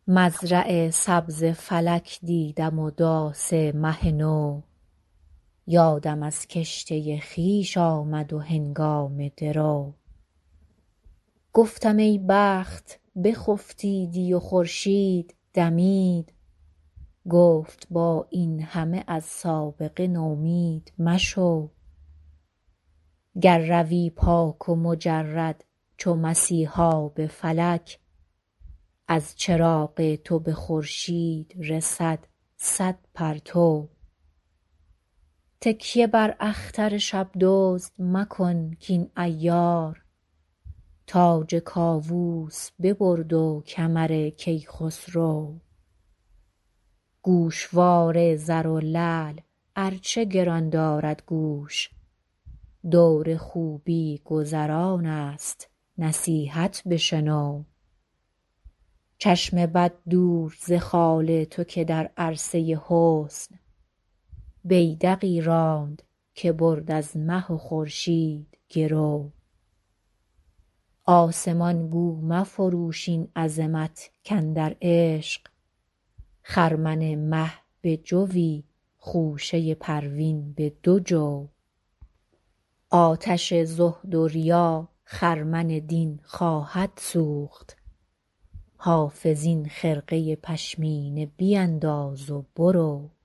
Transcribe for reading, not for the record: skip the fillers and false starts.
مزرع سبز فلک دیدم و داس مه نو، یادم از کشته خویش آمد و هنگام درو. گفتم ای بخت بخفتیدی و خورشید دمید، گفت با این همه از سابقه نومید مشو. گر روی پاک و مجرد چو مسیحا به فلک، از چراغ تو به خورشید رسد صد پرتو. تکیه بر اختر شب دزد مکن کاین عیار، تاج کاووس ببرد و کمر کیخسرو. گوشوار زر و لعل ارچه گران دارد گوش، دور خوبی گذران است نصیحت بشنو. چشم بد دور ز خال تو که در عرصه حسن، بیدقی راند که برد از مه و خورشید گرو. آسمان گو مفروش این عظمت کاندر عشق، خرمن مه به جوی خوشه پروین به دو جو. آتش زهد و ریا خرمن دین خواهد سوخت، حافظ این خرقه پشمینه بینداز و برو.